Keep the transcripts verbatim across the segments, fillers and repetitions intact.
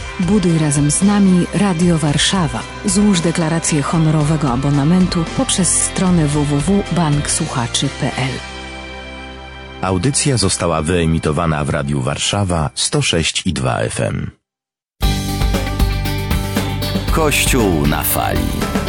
Buduj razem z nami Radio Warszawa. Złóż deklarację honorowego abonamentu poprzez stronę w w w kropka bank słuchaczy kropka p l. Audycja została wyemitowana w Radiu Warszawa sto sześć i dwa F M. Kościół na fali.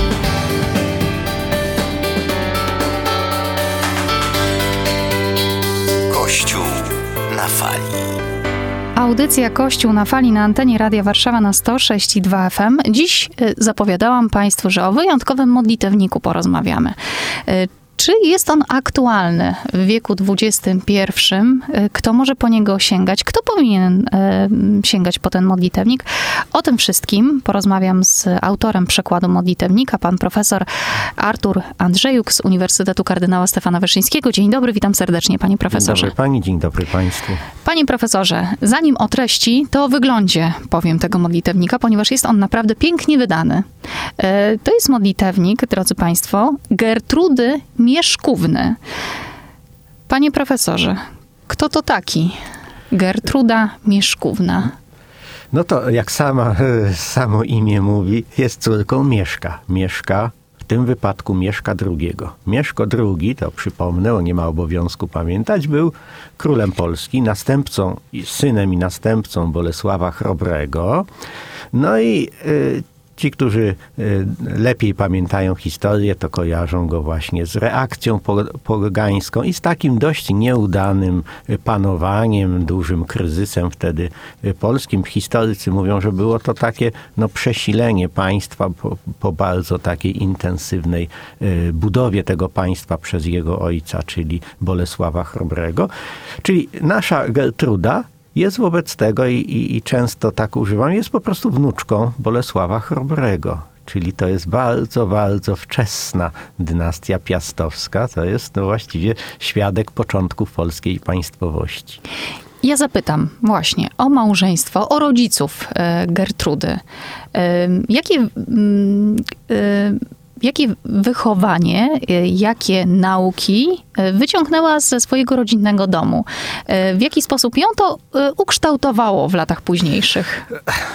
Kościół na fali. Audycja Kościół na fali na antenie Radia Warszawa na sto sześć i dwa F M. Dziś zapowiadałam Państwu, że o wyjątkowym modlitewniku porozmawiamy. Czy jest on aktualny w wieku dwudziestym pierwszym? Kto może po niego sięgać? Kto powinien sięgać po ten modlitewnik? O tym wszystkim porozmawiam z autorem przekładu modlitewnika, pan profesor Artur Andrzejuk z Uniwersytetu Kardynała Stefana Wyszyńskiego. Dzień dobry, witam serdecznie, panie profesorze. Dzień dobry pani, dzień dobry państwu. Panie profesorze, zanim o treści, to o wyglądzie powiem tego modlitewnika, ponieważ jest on naprawdę pięknie wydany. To jest modlitewnik, drodzy państwo, Gertrudy Mieszkówny. Panie profesorze, kto to taki Gertruda Mieszkówna? No to jak sama, samo imię mówi, jest córką Mieszka. Mieszka, w tym wypadku Mieszka drugiego. Mieszko drugi, to przypomnę, on nie ma obowiązku pamiętać, był królem Polski, następcą, synem i następcą Bolesława Chrobrego. No i y, Ci, którzy lepiej pamiętają historię, to kojarzą go właśnie z reakcją pogańską i z takim dość nieudanym panowaniem, dużym kryzysem wtedy polskim. Historycy mówią, że było to takie no, przesilenie państwa po, po bardzo takiej intensywnej budowie tego państwa przez jego ojca, czyli Bolesława Chrobrego. Czyli nasza Gertruda jest wobec tego i, i, i często tak używam, jest po prostu wnuczką Bolesława Chrobrego. Czyli to jest bardzo, bardzo wczesna dynastia piastowska. To jest no właściwie świadek początków polskiej państwowości. Ja zapytam właśnie o małżeństwo, o rodziców Gertrudy. Jakie... Jakie wychowanie, jakie nauki wyciągnęła ze swojego rodzinnego domu? W jaki sposób ją to ukształtowało w latach późniejszych?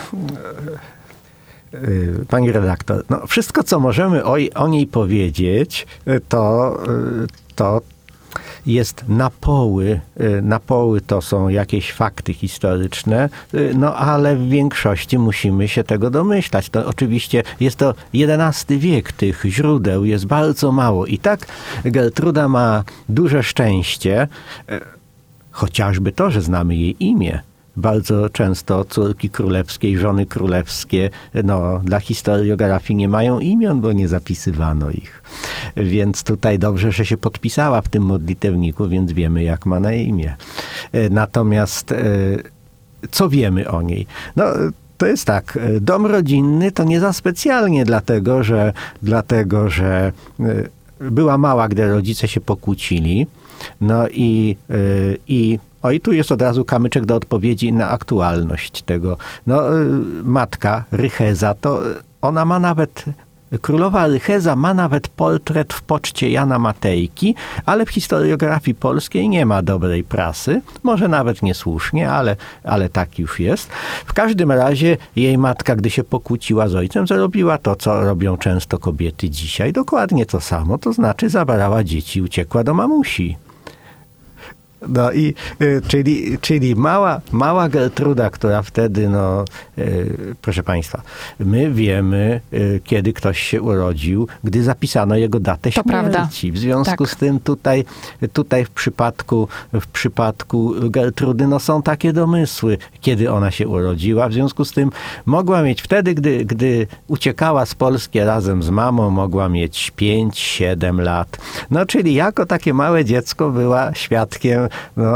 Pani redaktor, no wszystko, co możemy o, o niej powiedzieć, to, to jest na poły, na poły to są jakieś fakty historyczne, no ale w większości musimy się tego domyślać. To oczywiście jest to jedenasty wiek, tych źródeł jest bardzo mało i tak Gertruda ma duże szczęście, chociażby to, że znamy jej imię. Bardzo często córki królewskie, żony królewskie, no, dla historiografii nie mają imion, bo nie zapisywano ich. Więc tutaj dobrze, że się podpisała w tym modlitewniku, więc wiemy, jak ma na imię. Natomiast co wiemy o niej? No, to jest tak, dom rodzinny to nie za specjalnie, dlatego że, dlatego, że była mała, gdy rodzice się pokłócili. No i, i O i tu jest od razu kamyczek do odpowiedzi na aktualność tego. No, matka Rycheza, to ona ma nawet, królowa Rycheza ma nawet portret w poczcie Jana Matejki, ale w historiografii polskiej nie ma dobrej prasy. Może nawet niesłusznie, ale, ale tak już jest. W każdym razie jej matka, gdy się pokłóciła z ojcem, zrobiła to, co robią często kobiety dzisiaj. Dokładnie to samo, to znaczy zabrała dzieci, uciekła do mamusi. No i y, czyli, czyli mała, mała Gertruda, która wtedy, no y, proszę państwa, my wiemy, y, kiedy ktoś się urodził, gdy zapisano jego datę to śmierci. Prawda. W związku tak. z tym tutaj, tutaj w przypadku, w przypadku Gertrudy no są takie domysły, kiedy ona się urodziła. W związku z tym mogła mieć wtedy, gdy, gdy uciekała z Polski razem z mamą, mogła mieć pięć siedem lat. No czyli jako takie małe dziecko była świadkiem No,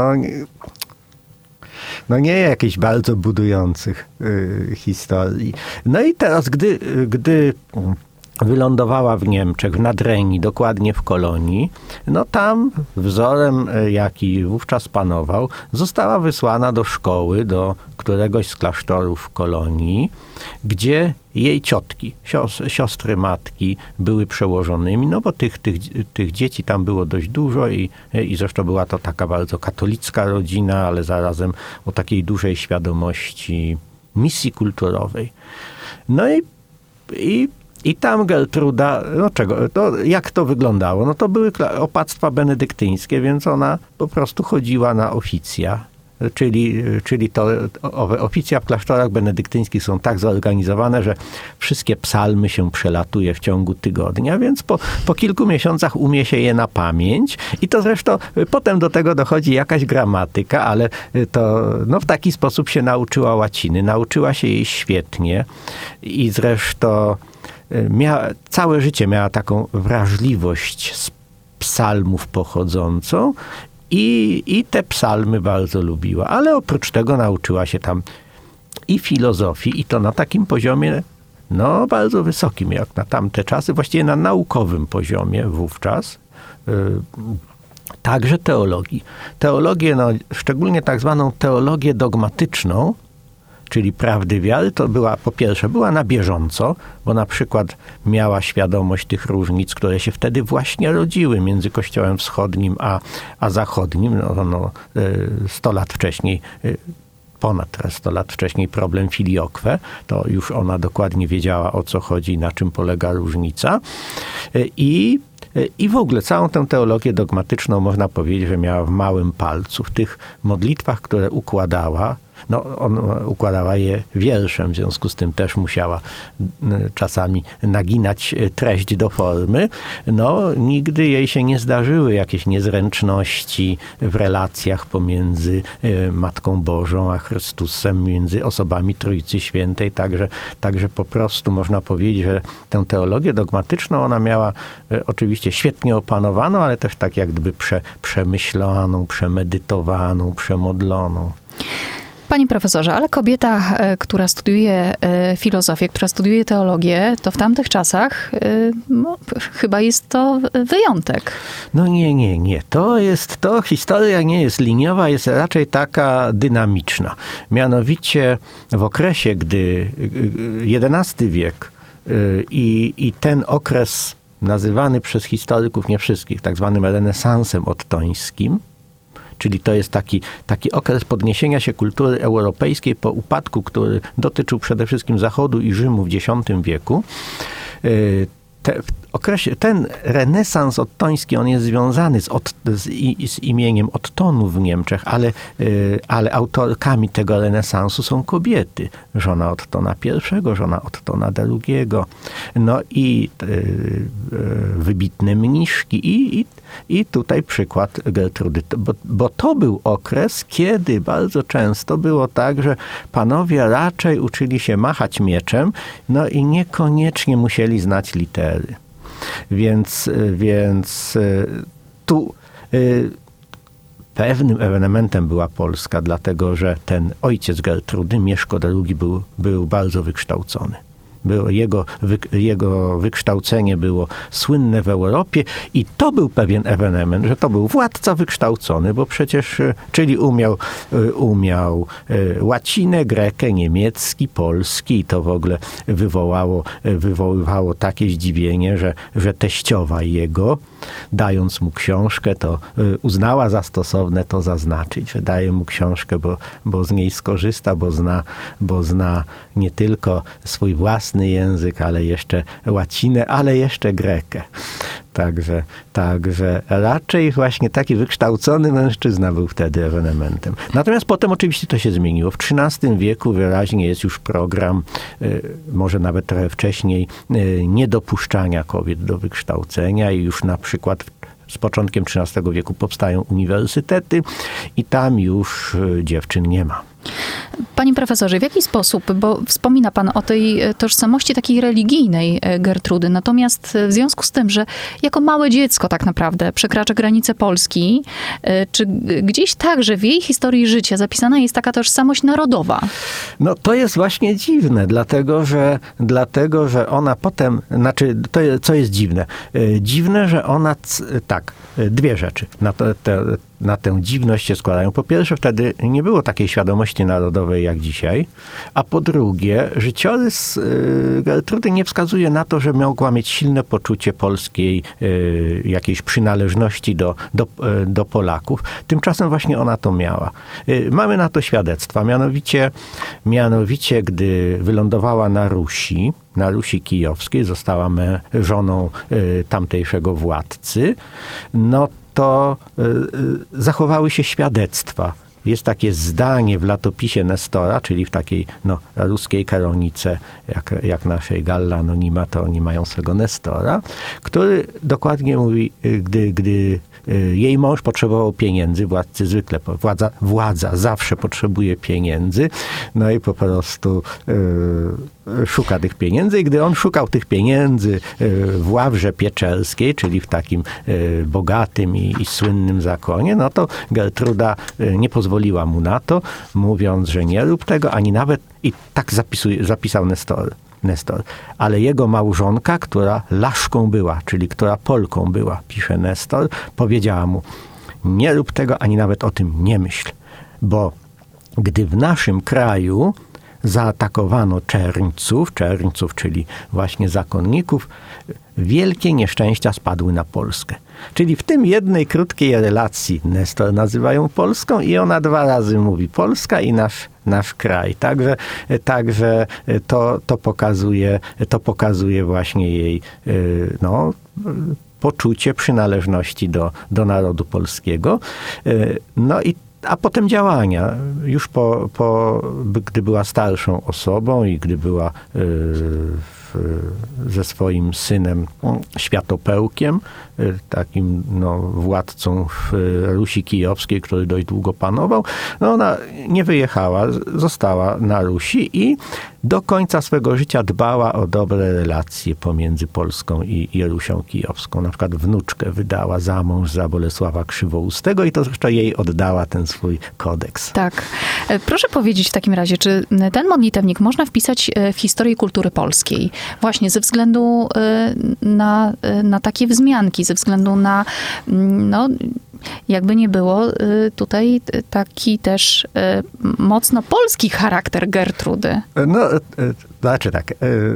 no nie jakichś bardzo budujących y, historii. No i teraz, gdy, gdy wylądowała w Niemczech, w Nadrenii, dokładnie w Kolonii, no tam wzorem, jaki wówczas panował, została wysłana do szkoły, do któregoś z klasztorów w Kolonii, gdzie jej ciotki, siostry matki były przełożonymi, no bo tych, tych, tych dzieci tam było dość dużo i, i zresztą była to taka bardzo katolicka rodzina, ale zarazem o takiej dużej świadomości misji kulturowej. No i, i, i tam Gertruda, no czego, to jak to wyglądało? No to były opactwa benedyktyńskie, więc ona po prostu chodziła na oficja. Czyli, czyli to owe oficja w klasztorach benedyktyńskich są tak zorganizowane, że wszystkie psalmy się przelatuje w ciągu tygodnia, więc po, po kilku miesiącach umie się je na pamięć i to zresztą potem do tego dochodzi jakaś gramatyka, ale to no, w taki sposób się nauczyła łaciny. Nauczyła się jej świetnie i zresztą miała, całe życie miała taką wrażliwość z psalmów pochodzącą, I, I te psalmy bardzo lubiła, ale oprócz tego nauczyła się tam i filozofii, i to na takim poziomie, no bardzo wysokim, jak na tamte czasy, właściwie na naukowym poziomie wówczas. Yy, także teologii. Teologię, no, szczególnie tak zwaną teologię dogmatyczną, czyli prawdy wiary, to była, po pierwsze, była na bieżąco, bo na przykład miała świadomość tych różnic, które się wtedy właśnie rodziły między Kościołem Wschodnim a, a Zachodnim. No, no, sto lat wcześniej, ponad sto lat wcześniej problem filioque, to już ona dokładnie wiedziała, o co chodzi i na czym polega różnica. I I w ogóle całą tę teologię dogmatyczną można powiedzieć, że miała w małym palcu. W tych modlitwach, które układała, no on układała je wierszem, w związku z tym też musiała czasami naginać treść do formy. No nigdy jej się nie zdarzyły jakieś niezręczności w relacjach pomiędzy Matką Bożą a Chrystusem, między osobami Trójcy Świętej. Także, także po prostu można powiedzieć, że tę teologię dogmatyczną ona miała oczywiście świetnie opanowaną, ale też tak jak gdyby prze, przemyślaną, przemedytowaną, przemodloną. Panie profesorze, ale kobieta, która studiuje filozofię, która studiuje teologię, to w tamtych czasach no, chyba jest to wyjątek. No nie, nie, nie. To jest, to historia nie jest liniowa, jest raczej taka dynamiczna. Mianowicie w okresie, gdy jedenasty wiek i, i ten okres nazywany przez historyków, nie wszystkich, tak zwanym renesansem ottońskim, czyli to jest taki, taki okres podniesienia się kultury europejskiej po upadku, który dotyczył przede wszystkim Zachodu i Rzymu w dziesiątym wieku. Te, w okresie, ten renesans ottoński, on jest związany z, od, z, z imieniem Ottonów w Niemczech, ale, ale autorkami tego renesansu są kobiety. Żona Ottona I, żona Ottona drugiego, no i wybitne mniszki i, i, i tutaj przykład Gertrudy. Bo, bo to był okres, kiedy bardzo często było tak, że panowie raczej uczyli się machać mieczem, no i niekoniecznie musieli znać litery. Więc, więc tu pewnym ewenementem była Polska, dlatego że ten ojciec Gertrudy, Mieszko drugi, był, był bardzo wykształcony. Było, jego, wy, jego wykształcenie było słynne w Europie i to był pewien ewenement, że to był władca wykształcony, bo przecież, czyli umiał, umiał łacinę, grekę, niemiecki, polski i to w ogóle wywołało, wywoływało takie zdziwienie, że, że teściowa jego, dając mu książkę, to uznała za stosowne to zaznaczyć, że daje mu książkę, bo, bo z niej skorzysta, bo zna, bo zna nie tylko swój własny język, ale jeszcze łacinę, ale jeszcze grekę. Także, także raczej właśnie taki wykształcony mężczyzna był wtedy ewenementem. Natomiast potem oczywiście to się zmieniło. W trzynastym wieku wyraźnie jest już program, może nawet trochę wcześniej, niedopuszczania kobiet do wykształcenia i już na przykład z początkiem trzynastego wieku powstają uniwersytety i tam już dziewczyn nie ma. Panie profesorze, w jaki sposób, bo wspomina pan o tej tożsamości takiej religijnej Gertrudy, natomiast w związku z tym, że jako małe dziecko tak naprawdę przekracza granice Polski, czy gdzieś także w jej historii życia zapisana jest taka tożsamość narodowa? No to jest właśnie dziwne, dlatego że, dlatego, że ona potem, znaczy to, co jest dziwne? Dziwne, że ona, tak, dwie rzeczy na to, te, na tę dziwność się składają. Po pierwsze, wtedy nie było takiej świadomości narodowej jak dzisiaj, a po drugie, życiorys Gertrudy nie wskazuje na to, że mogła mieć silne poczucie polskiej jakiejś przynależności do, do, do Polaków. Tymczasem właśnie ona to miała. Mamy na to świadectwa, mianowicie, mianowicie gdy wylądowała na Rusi, na Rusi Kijowskiej, została me, żoną tamtejszego władcy, no to zachowały się świadectwa. Jest takie zdanie w latopisie Nestora, czyli w takiej no, ruskiej kanonice, jak, jak naszej Galla Anonima, to oni mają swego Nestora, który dokładnie mówi, gdy, gdy jej mąż potrzebował pieniędzy, władcy zwykle, władza, władza zawsze potrzebuje pieniędzy, no i po prostu yy, szuka tych pieniędzy i gdy on szukał tych pieniędzy w Ławrze Pieczerskiej, czyli w takim yy, bogatym i, i słynnym zakonie, no to Gertruda yy, nie pozwoliła mu na to, mówiąc, że nie rób tego, ani nawet, i tak zapisuje, zapisał Nestor. Nestor. Ale jego małżonka, która Laszką była, czyli która Polką była, pisze Nestor, powiedziała mu, nie rób tego, ani nawet o tym nie myśl, bo gdy w naszym kraju zaatakowano czerńców, czerńców, czyli właśnie zakonników, wielkie nieszczęścia spadły na Polskę. Czyli w tym jednej krótkiej relacji Nestor nazywa ją Polską i ona dwa razy mówi Polska i nasz, nasz kraj. Także, także to, to, pokazuje, to pokazuje właśnie jej no, poczucie przynależności do, do narodu polskiego. No i a potem działania. Już po, po, gdy była starszą osobą i gdy była yy, w, ze swoim synem Światopełkiem, yy, takim no, władcą w Rusi Kijowskiej, który dość długo panował, no ona nie wyjechała, została na Rusi i do końca swego życia dbała o dobre relacje pomiędzy Polską i, i Rusią Kijowską. Na przykład wnuczkę wydała za mąż za Bolesława Krzywoustego i to zresztą jej oddała ten swój kodeks. Tak. Proszę powiedzieć w takim razie, czy ten modlitewnik można wpisać w historię kultury polskiej? Właśnie ze względu na, na takie wzmianki, ze względu na no, jakby nie było tutaj taki też mocno polski charakter Gertrudy. No, znaczy tak.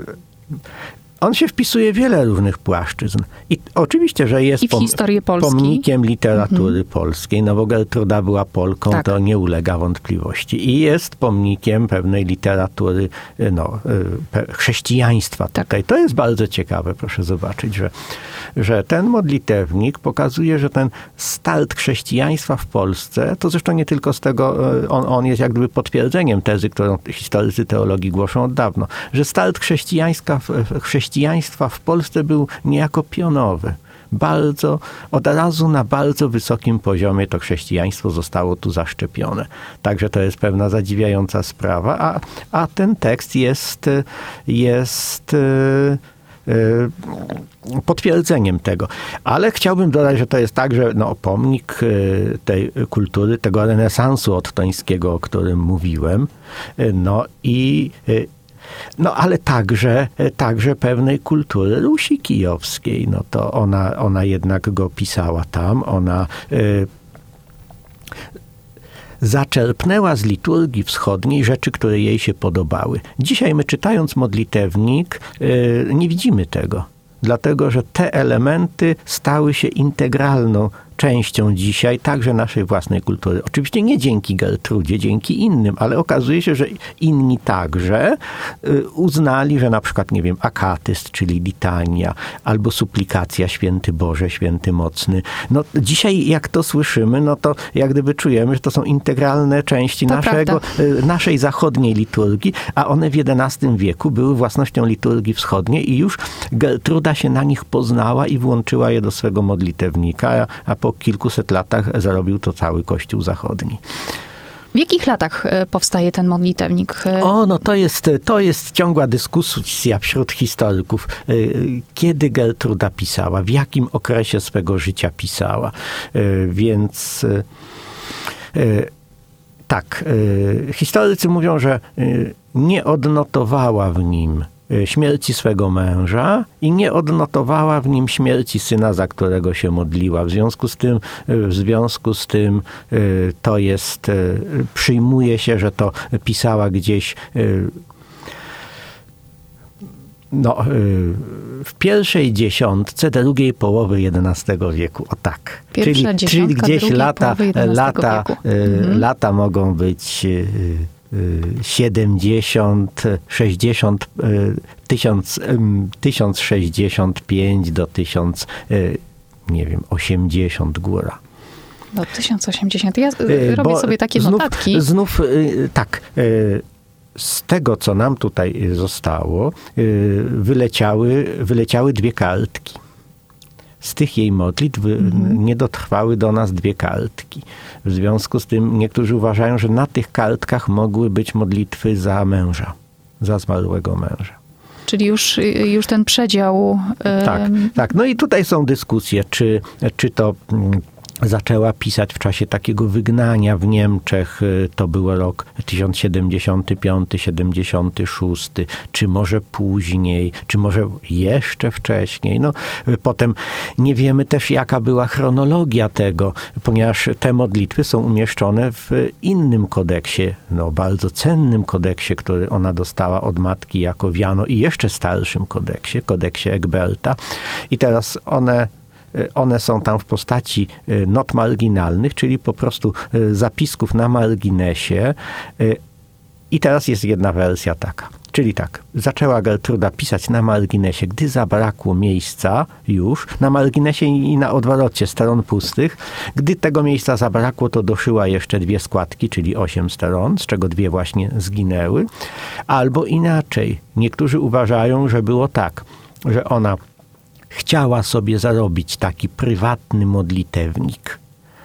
On się wpisuje w wiele różnych płaszczyzn. I oczywiście, że jest I w pom- historię Polski. pomnikiem literatury Mhm. polskiej, no bo Gertruda była Polką, Tak. to nie ulega wątpliwości. I jest pomnikiem pewnej literatury no, pe- chrześcijaństwa Tak. tutaj. To jest bardzo ciekawe, proszę zobaczyć, że, że ten modlitewnik pokazuje, że ten start chrześcijaństwa w Polsce, to zresztą nie tylko z tego, on, on jest jak gdyby potwierdzeniem tezy, którą historycy teologii głoszą od dawna, że start chrześcijaństwa w, chrześcijaństwa w Polsce był niejako pionowy. Bardzo, od razu na bardzo wysokim poziomie to chrześcijaństwo zostało tu zaszczepione. Także to jest pewna zadziwiająca sprawa, a, a ten tekst jest, jest yy, yy, potwierdzeniem tego. Ale chciałbym dodać, że to jest także no, pomnik yy, tej kultury, tego renesansu ottońskiego, o którym mówiłem. Yy, no i yy, No ale także, także pewnej kultury Rusi Kijowskiej. No to ona, ona jednak go pisała tam. Ona y, zaczerpnęła z liturgii wschodniej rzeczy, które jej się podobały. Dzisiaj my czytając modlitewnik y, nie widzimy tego. Dlatego, że te elementy stały się integralną częścią dzisiaj także naszej własnej kultury. Oczywiście nie dzięki Gertrudzie, dzięki innym, ale okazuje się, że inni także uznali, że na przykład, nie wiem, akatyst, czyli litania, albo suplikacja Święty Boże, Święty Mocny. No dzisiaj jak to słyszymy, no to jak gdyby czujemy, że to są integralne części To naszego, naszej zachodniej liturgii, a one w jedenastym wieku były własnością liturgii wschodniej i już Gertruda się na nich poznała i włączyła je do swego modlitewnika, a po kilkuset latach zarobił to cały Kościół zachodni. W jakich latach powstaje ten modlitewnik? O, no to jest, to jest ciągła dyskusja wśród historyków. Kiedy Gertruda pisała, w jakim okresie swego życia pisała. Więc tak, historycy mówią, że nie odnotowała w nim śmierci swego męża i nie odnotowała w nim śmierci syna, za którego się modliła. W związku z tym, w związku z tym to jest, przyjmuje się, że to pisała gdzieś no, w pierwszej dziesiątce drugiej połowy jedenastego wieku. O tak. Pierwsza czyli, czyli gdzieś lata, lata, mhm. lata mogą być siedemdziesiąt, sześćdziesiąt, tysiąc sześćdziesiąt pięć do tysiąc, nie wiem, osiemdziesiąt góra. Do tysiąc osiemdziesiąt. Ja robię Bo sobie takie znów, notatki. Znów tak. Z tego, co nam tutaj zostało, wyleciały, wyleciały dwie kartki. Z tych jej modlitw mhm. nie dotrwały do nas dwie kartki. W związku z tym niektórzy uważają, że na tych kartkach mogły być modlitwy za męża, za zmarłego męża. Czyli już, już ten przedział... Tak, um... tak. No i tutaj są dyskusje, czy, czy to... zaczęła pisać w czasie takiego wygnania w Niemczech, to był rok tysiąc siedemdziesiąty piąty siedemdziesiąty szósty, czy może później, czy może jeszcze wcześniej. No, potem nie wiemy też, jaka była chronologia tego, ponieważ te modlitwy są umieszczone w innym kodeksie, no bardzo cennym kodeksie, który ona dostała od matki Jakowiano i jeszcze starszym kodeksie, kodeksie Egberta. I teraz one One są tam w postaci not marginalnych, czyli po prostu zapisków na marginesie. I teraz jest jedna wersja taka. Czyli tak, zaczęła Gertruda pisać na marginesie, gdy zabrakło miejsca już, na marginesie i na odwrocie stron pustych. Gdy tego miejsca zabrakło, to doszyła jeszcze dwie składki, czyli osiem stron, z czego dwie właśnie zginęły. Albo inaczej, niektórzy uważają, że było tak, że ona chciała sobie zarobić taki prywatny modlitewnik,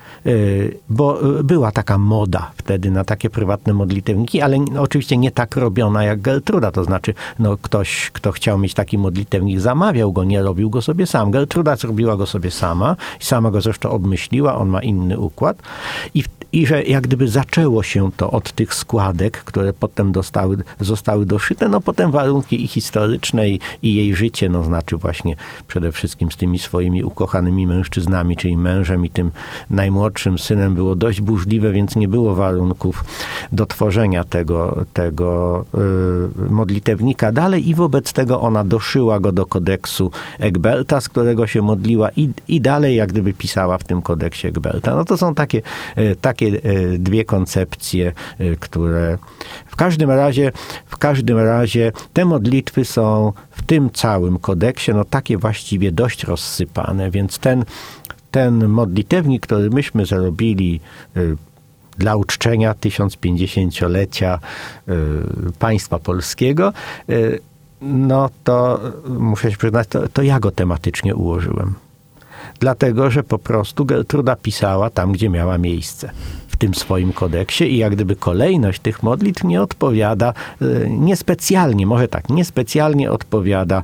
bo była taka moda wtedy na takie prywatne modlitewniki, ale oczywiście nie tak robiona jak Gertruda, to znaczy no ktoś, kto chciał mieć taki modlitewnik, zamawiał go, nie robił go sobie sam. Gertruda zrobiła go sobie sama i sama go zresztą obmyśliła, on ma inny układ i, i że jak gdyby zaczęło się to od tych składek, które potem dostały, zostały doszyte, no potem warunki i historyczne i, i jej życie, no znaczy właśnie przede wszystkim z tymi swoimi ukochanymi mężczyznami, czyli mężem i tym najmłodszym synem było dość burzliwe, więc nie było warunków do tworzenia tego, tego y, modlitewnika dalej i wobec tego ona doszyła go do kodeksu Egberta, z którego się modliła i, i dalej jak gdyby pisała w tym kodeksie Egberta. No to są takie, y, takie y, dwie koncepcje, y, które w każdym razie, w każdym razie te modlitwy są w tym całym kodeksie, no takie właściwie dość rozsypane, więc ten Ten modlitewnik, który myśmy zrobili y, dla uczczenia tysiąc pięćdziesięciolecia y, państwa polskiego, y, no to muszę się przyznać, to, to ja go tematycznie ułożyłem. Dlatego, że po prostu Gertruda pisała tam, gdzie miała miejsce. W tym swoim kodeksie i jak gdyby kolejność tych modlitw nie odpowiada, niespecjalnie, może tak, niespecjalnie odpowiada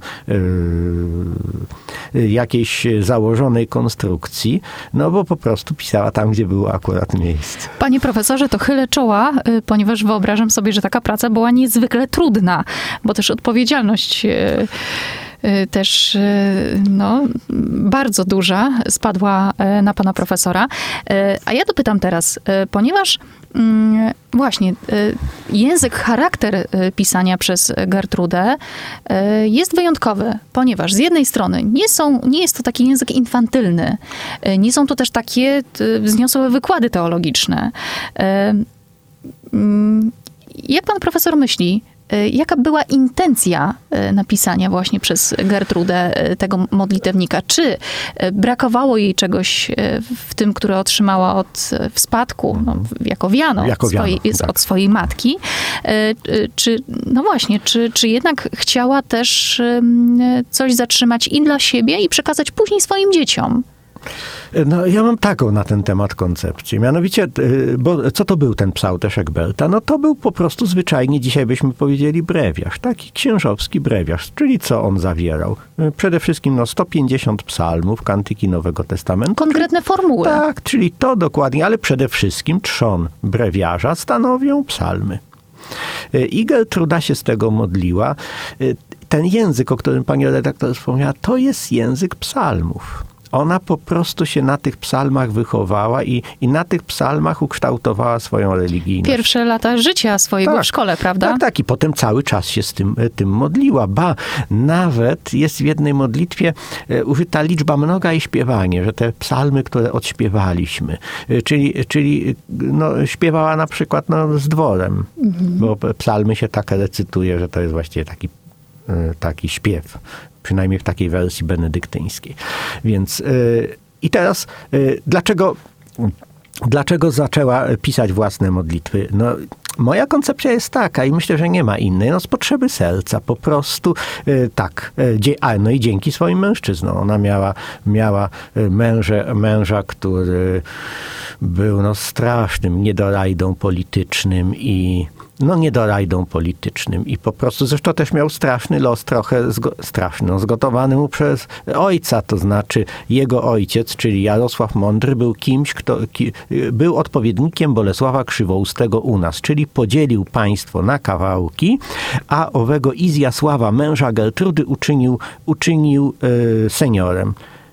yy, jakiejś założonej konstrukcji, no bo po prostu pisała tam, gdzie było akurat miejsce. Panie profesorze, to chylę czoła, ponieważ wyobrażam sobie, że taka praca była niezwykle trudna, bo też odpowiedzialność yy, też no, bardzo duża spadła na pana profesora. A ja dopytam teraz, ponieważ właśnie język, charakter pisania przez Gertrudę jest wyjątkowy, ponieważ z jednej strony nie, są, nie jest to taki język infantylny, nie są to też takie wzniosłe wykłady teologiczne. Jak pan profesor myśli, jaka była intencja napisania właśnie przez Gertrudę tego modlitewnika? Czy brakowało jej czegoś w tym, które otrzymała od, w spadku, no, jako wiano, jako od, swojej, wiano tak. od swojej matki? Czy, no właśnie, czy, czy jednak chciała też coś zatrzymać i dla siebie i przekazać później swoim dzieciom? No, ja mam taką na ten temat koncepcję. Mianowicie, bo co to był ten psałterz Egberta? No to był po prostu zwyczajnie, dzisiaj byśmy powiedzieli, brewiarz. Taki księżowski brewiarz. Czyli co on zawierał? Przede wszystkim no, sto pięćdziesiąt psalmów, kantyki Nowego Testamentu. Konkretne formuły. Tak, czyli to dokładnie, ale przede wszystkim trzon brewiarza stanowią psalmy. I Gertruda się z tego modliła. ten język, o którym pani redaktor wspomniała, to jest język psalmów. Ona po prostu się na tych psalmach wychowała i, i na tych psalmach ukształtowała swoją religijność. Pierwsze lata życia swojego tak, w szkole, prawda? Tak, tak. I potem cały czas się z tym, tym modliła. Ba, nawet jest w jednej modlitwie e, użyta liczba mnoga i śpiewanie, że te psalmy, które odśpiewaliśmy, e, czyli, czyli no, śpiewała na przykład no, z dworem, mhm. bo psalmy się tak recytuje, że to jest właściwie taki, e, taki śpiew. Przynajmniej w takiej wersji benedyktyńskiej. Więc yy, i teraz yy, dlaczego, dlaczego zaczęła pisać własne modlitwy? No, moja koncepcja jest taka i myślę, że nie ma innej. No z potrzeby serca po prostu yy, tak. Yy, a no i dzięki swoim mężczyznom. Ona miała, miała męża, męża, który był no strasznym niedorajdą politycznym i no niedorajdą politycznym i po prostu, zresztą też miał straszny los, trochę zgo, straszny, no, zgotowany mu przez ojca, to znaczy jego ojciec, czyli Jarosław Mądry, był kimś, kto ki, był odpowiednikiem Bolesława Krzywoustego u nas, czyli podzielił państwo na kawałki, a owego Izjasława, męża Gertrudy, uczynił, uczynił yy, seniorem.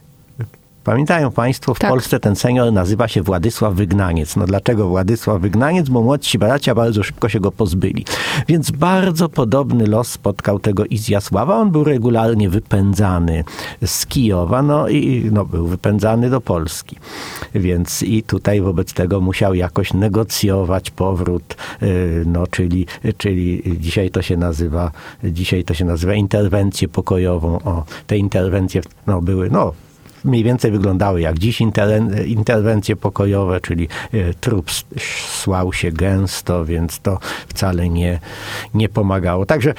Pamiętają państwo, w tak. Polsce ten senior nazywa się Władysław Wygnaniec. No dlaczego Władysław Wygnaniec? Bo młodsi bracia bardzo szybko się go pozbyli. Więc bardzo podobny los spotkał tego Izjasława. On był regularnie wypędzany z Kijowa, no i no, był wypędzany do Polski. Więc i tutaj wobec tego musiał jakoś negocjować powrót, no czyli, czyli dzisiaj to się nazywa, dzisiaj to się nazywa interwencję pokojową. O, te interwencje no, były, no, mniej więcej wyglądały jak dziś interwencje pokojowe, czyli trup słał się gęsto, więc to wcale nie, nie pomagało. Także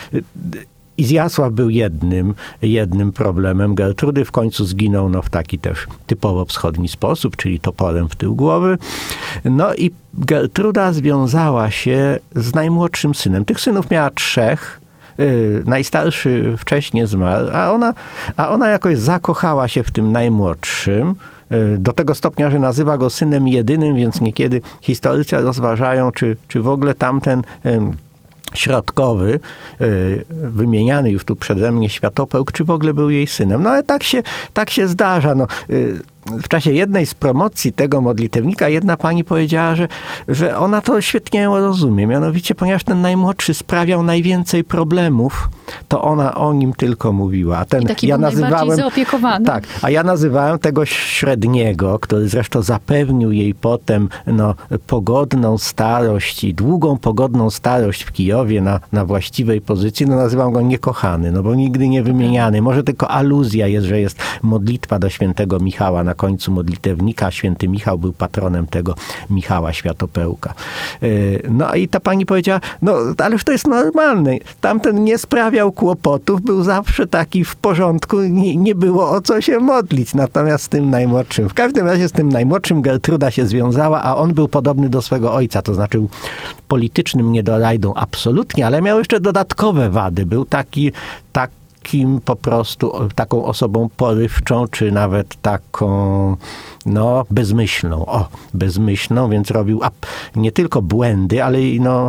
Izjasław był jednym, jednym problemem. Gertrudy w końcu zginął no, w taki też typowo wschodni sposób, czyli toporem w tył głowy. No i Gertruda związała się z najmłodszym synem. Tych synów miała trzech. Yy, najstarszy wcześniej zmarł, a ona, a ona jakoś zakochała się w tym najmłodszym, yy, do tego stopnia, że nazywa go synem jedynym, więc niekiedy historycy rozważają, czy, czy w ogóle tamten yy, środkowy, yy, wymieniany już tu przeze mnie Światopełk, czy w ogóle był jej synem. No ale tak się, tak się zdarza. No, yy, w czasie jednej z promocji tego modlitewnika jedna pani powiedziała, że, że ona to świetnie rozumie. Mianowicie, ponieważ ten najmłodszy sprawiał najwięcej problemów, to ona o nim tylko mówiła. A ten, I taki ja był nazywałem, najbardziej zaopiekowany. Tak, a ja nazywałem tego średniego, który zresztą zapewnił jej potem no, pogodną starość i długą pogodną starość w Kijowie na, na właściwej pozycji. No nazywam go niekochany, no bo nigdy nie wymieniany. Może tylko aluzja jest, że jest modlitwa do świętego Michała na końcu modlitewnika. Święty Michał był patronem tego Michała Światopełka. No i ta pani powiedziała, no ależ to jest normalne. Tamten nie sprawiał kłopotów, był zawsze taki w porządku, nie, nie było o co się modlić. Natomiast z tym najmłodszym, w każdym razie z tym najmłodszym Gertruda się związała, a on był podobny do swego ojca, to znaczy był politycznym niedorajdą absolutnie, ale miał jeszcze dodatkowe wady. Był taki, tak takim po prostu, taką osobą porywczą, czy nawet taką, no, bezmyślną. O, bezmyślną, więc robił nie tylko błędy, ale i, no,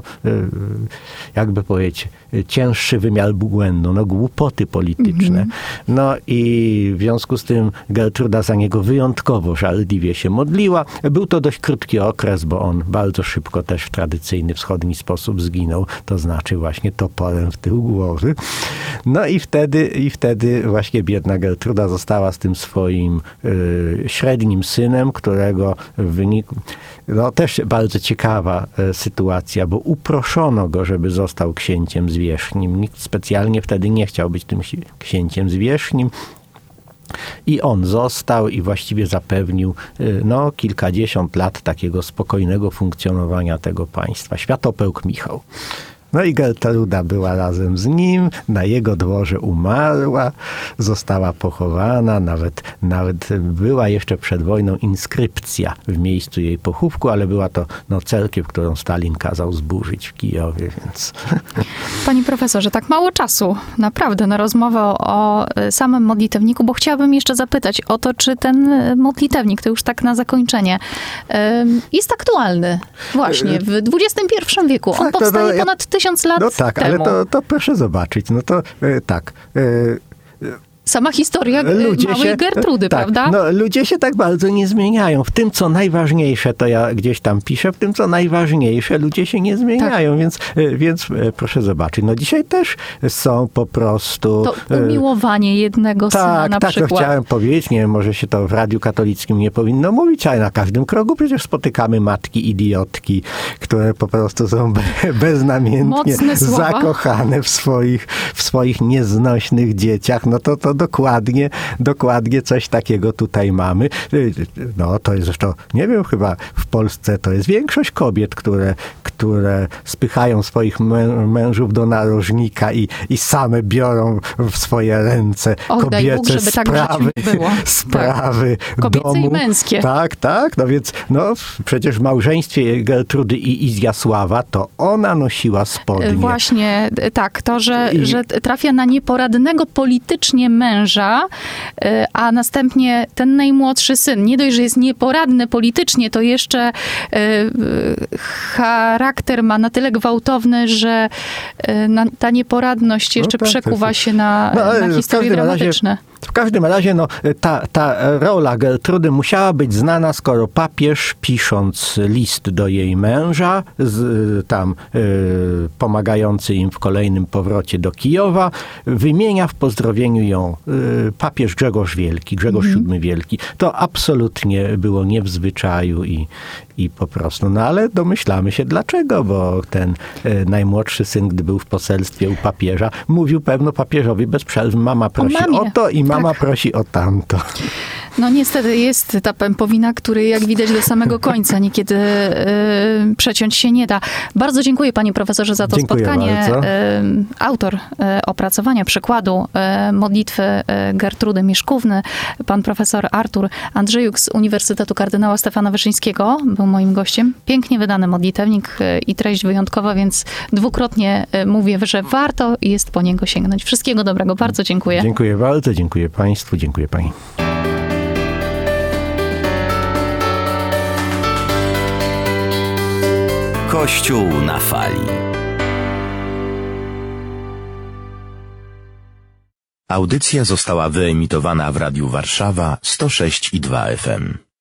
jakby powiedzieć, cięższy wymiar błędu, no, głupoty polityczne. Mm-hmm. No i w związku z tym Gertruda za niego wyjątkowo żarliwie się modliła. Był to dość krótki okres, bo on bardzo szybko też w tradycyjny wschodni sposób zginął, to znaczy właśnie toporem w tył głowy. No i wtedy I wtedy właśnie biedna Gertruda została z tym swoim y, średnim synem, którego w wyniku, no też bardzo ciekawa y, sytuacja, bo uproszono go, żeby został księciem zwierzchnim. Nikt specjalnie wtedy nie chciał być tym księciem zwierzchnim. I on został i właściwie zapewnił y, no, kilkadziesiąt lat takiego spokojnego funkcjonowania tego państwa. Światopełk Michał. No i Gertruda była razem z nim, na jego dworze umarła, została pochowana, nawet, nawet była jeszcze przed wojną inskrypcja w miejscu jej pochówku, ale była to no, cerkiew, którą Stalin kazał zburzyć w Kijowie, więc... Panie profesorze, tak mało czasu naprawdę na rozmowę o samym modlitewniku, bo chciałabym jeszcze zapytać o to, czy ten modlitewnik, to już tak na zakończenie, jest aktualny właśnie w dwudziestym pierwszym wieku. On tak, powstaje to, to, ponad tysiąc tysiąc lat No tak, temu. ale to, to proszę zobaczyć, no to e, tak... E, Sama historia ludzie małej się, Gertrudy, tak, prawda? No, ludzie się tak bardzo nie zmieniają. W tym, co najważniejsze, to ja gdzieś tam piszę, w tym, co najważniejsze, ludzie się nie zmieniają, tak. więc, więc proszę zobaczyć. No dzisiaj też są po prostu... To umiłowanie jednego tak, syna na tak, przykład. Tak, chciałem powiedzieć, nie wiem, może się to w Radiu Katolickim nie powinno mówić, ale na każdym kroku przecież spotykamy matki idiotki, które po prostu są be, beznamiętnie zakochane w swoich, w swoich nieznośnych dzieciach. No to, to dokładnie, dokładnie coś takiego tutaj mamy. No to jest zresztą, nie wiem, chyba w Polsce to jest większość kobiet, które, które spychają swoich mę, mężów do narożnika i, i same biorą w swoje ręce Och, kobiece Bóg, żeby sprawy, tak było. sprawy tak. Kobiece domu. i męskie. Tak, tak, no więc no przecież w małżeństwie Gertrudy i Izjasława to ona nosiła spodnie. Właśnie, tak, to, że, I... że trafia na nieporadnego politycznie męża, a następnie ten najmłodszy syn, nie dość, że jest nieporadny politycznie, to jeszcze charakter ma na tyle gwałtowny, że ta nieporadność jeszcze no tak, przekuwa się na, no, na historie dramatyczne. Razie... W każdym razie no, ta, ta rola Gertrudy musiała być znana, skoro papież, pisząc list do jej męża, z, tam y, pomagający im w kolejnym powrocie do Kijowa, wymienia w pozdrowieniu ją y, papież Grzegorz Wielki, Grzegorz mm. siódmy Wielki. To absolutnie było nie w zwyczaju i, i po prostu. No ale domyślamy się dlaczego, bo ten y, najmłodszy syn, gdy był w poselstwie u papieża, mówił pewno papieżowi bez przerwy, mama prosi o, o to i mama tak. prosi o tamto. No niestety jest ta pępowina, której jak widać do samego końca niekiedy yy, przeciąć się nie da. Bardzo dziękuję panie profesorze za to dziękuję spotkanie. Bardzo. Yy, autor yy, opracowania przykładu yy, modlitwy yy, Gertrudy Mieszkówny, pan profesor Artur Andrzejuk z Uniwersytetu Kardynała Stefana Wyszyńskiego był moim gościem. Pięknie wydany modlitewnik yy, i treść wyjątkowa, więc dwukrotnie yy, mówię, że warto jest po niego sięgnąć. Wszystkiego dobrego. Bardzo dziękuję. Dziękuję bardzo, dziękuję państwu, dziękuję pani. Kościół na fali. Audycja została wyemitowana w Radiu Warszawa sto sześć i dwa F M.